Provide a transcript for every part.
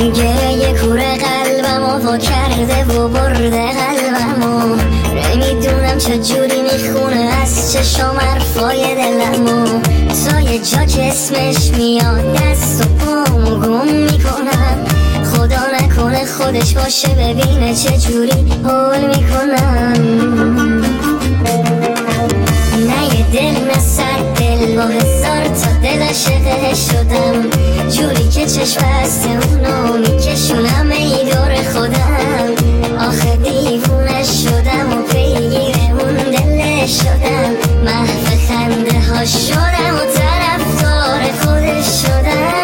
گریه کوره قلبمو وا کرده و برده قلبمو، نمیدونم چجوری میخونه از چشم حرفای دلمو. تا یه جا که اسمش میاد دست و پامو گم میکنم، خدا نکنه خودش باشه ببینه چجوری حال میکنم. نه یه دل نه صد دل، با هزار تا دل عاشقه شدم، جوری که چشم بسته اونو میکشونم ای دور خودم. آخه دیوونه شدم و پیگیر اون دل شدم، محو خنده ها شدم و طرفدار خودش شدم.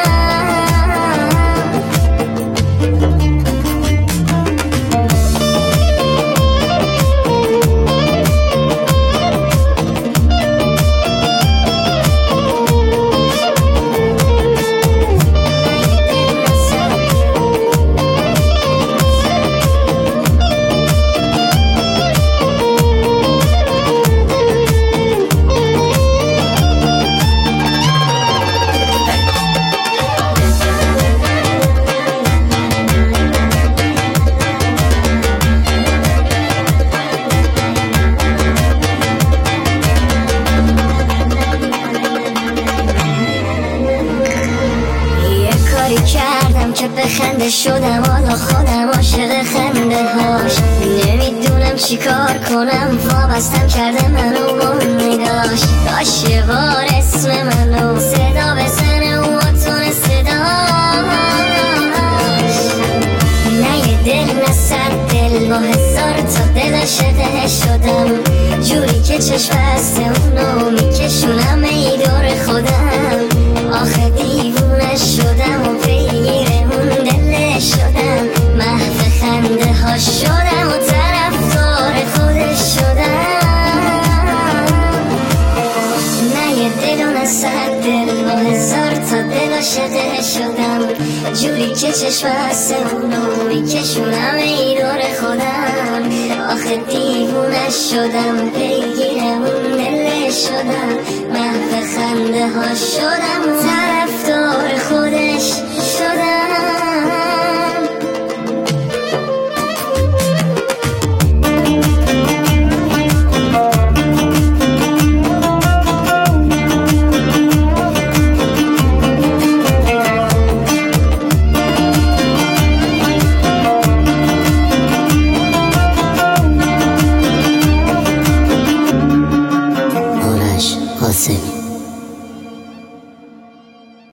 کردم که بخنده شدم، حالا خودم عاشق خنده هاش. نمیدونم چی کار کنم، وابستم کرده منو با نگاش. کاش یه بار اسم منو صدا بزنه و تون صداش. نه یه دل نه صد دل، با هزار تا دل عاشقه شدم، جوری که چشم بسته اونو میکشونم ای دور خودم. آخه دیوونه شدم و پیگیر اون دل شدم، محو خنده ها شدم و طرفدار خودش شدم. نه یه دل و نه صد دل، با هزار تا دل عاشقه شدم، جوری که چشم بسته اونو میکشونم ای دور خودم. آخه دیوونه شدم پیگیر اون دل شدم، محو خنده ها شدم و طرفدار خودش شدم. Qasemi